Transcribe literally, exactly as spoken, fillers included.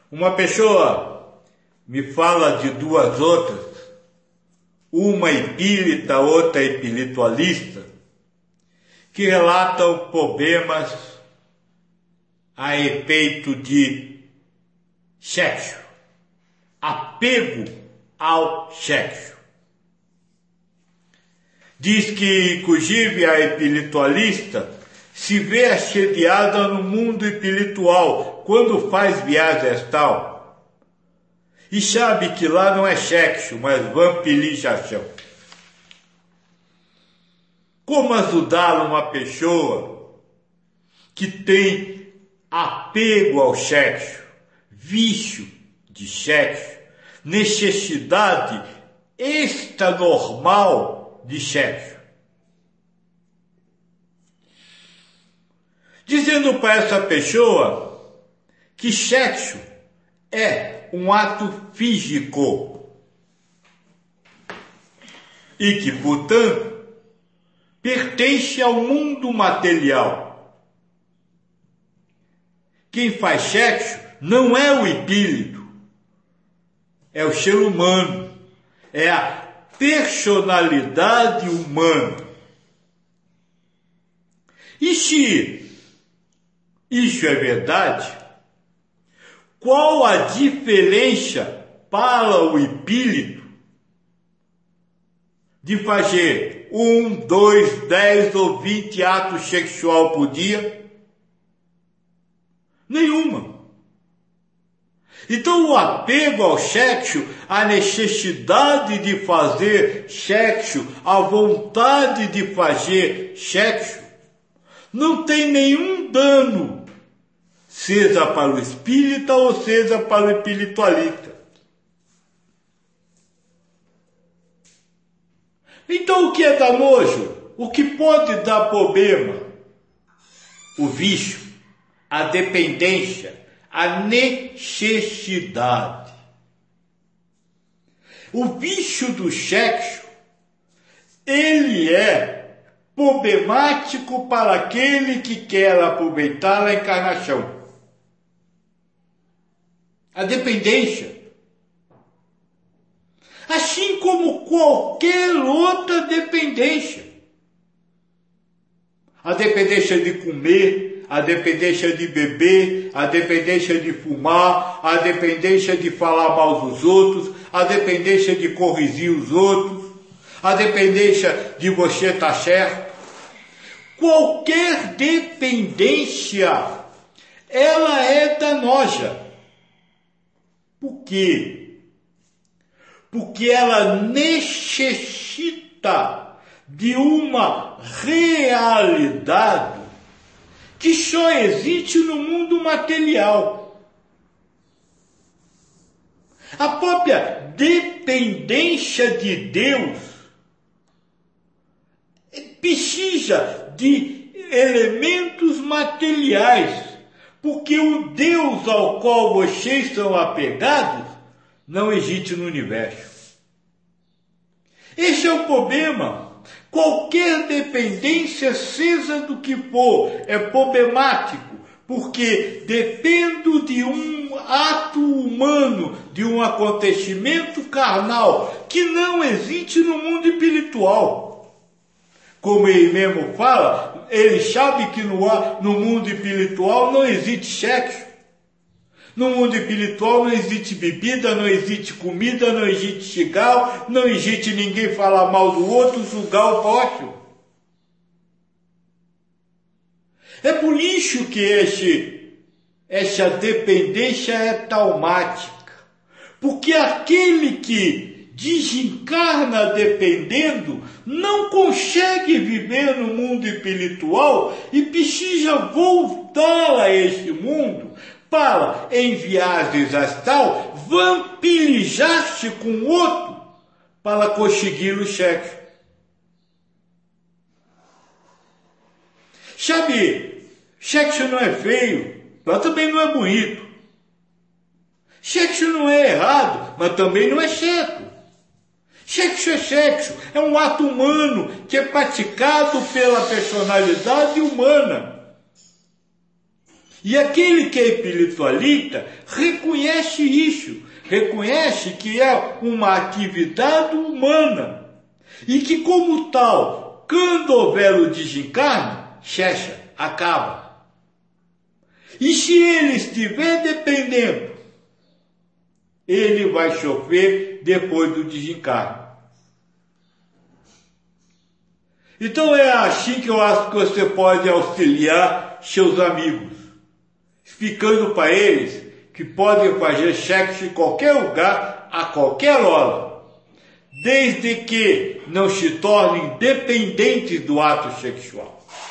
Uma pessoa me fala de duas outras, uma espírita, outra espiritualista, que relatam problemas a efeito de sexo, apego ao sexo. Diz que, inclusive, a espiritualista se vê assediada no mundo espiritual quando faz viagem astral. E sabe que lá não é sexo, mas vampirização. Como ajudar uma pessoa que tem apego ao sexo, vício de sexo, necessidade extranormal de sexo? Dizendo para essa pessoa que sexo é um ato físico e que, portanto, pertence ao mundo material. Quem faz sexo não é o espírito, é o ser humano, é a personalidade humana. E se isso é verdade, qual a diferença para o espírito de fazer um, dois, dez ou vinte atos sexual por dia? Nenhuma. Então o apego ao sexo, a necessidade de fazer sexo, a vontade de fazer sexo, não tem nenhum dano, seja para o espírita ou seja para o espiritualista. Então o que é danoso? O que pode dar problema? O vício, a dependência, a necessidade. O vício do sexo, ele é problemático para aquele que quer aproveitar a encarnação. A dependência, assim como qualquer outra dependência. A dependência de comer, a dependência de beber, a dependência de fumar, a dependência de falar mal dos outros, a dependência de corrigir os outros, a dependência de você estar certo. Qualquer dependência, ela é danosa. Por quê? Porque ela necessita de uma realidade que só existe no mundo material. A própria dependência de Deus precisa de elementos materiais, porque o Deus ao qual vocês são apegados não existe no universo. Esse é o problema. Qualquer dependência, seja do que for, é problemático, porque dependo de um ato humano, de um acontecimento carnal, que não existe no mundo espiritual. Como ele mesmo fala, ele sabe que no, no mundo espiritual não existe sexo. No mundo espiritual não existe bebida, não existe comida, não existe cigarro, não existe ninguém falar mal do outro, julgar o próximo. É por isso que esse, essa dependência é traumática. Porque aquele que desencarna dependendo não consegue viver no mundo espiritual e precisa voltar a esse mundo para, em viagens astral, vampirizar-se com o outro para conseguir o sexo. Sabe, sexo não é feio, mas também não é bonito. Sexo não é errado, mas também não é certo. Sexo é sexo, é um ato humano que é praticado pela personalidade humana. E aquele que é espiritualista reconhece isso, reconhece que é uma atividade humana e que, como tal, quando houver o desencarne, checha, acaba. E se ele estiver dependendo, ele vai sofrer depois do desencarne. Então é assim que eu acho que você pode auxiliar seus amigos, explicando para eles que podem fazer sexo em qualquer lugar, a qualquer hora, desde que não se tornem dependentes do ato sexual.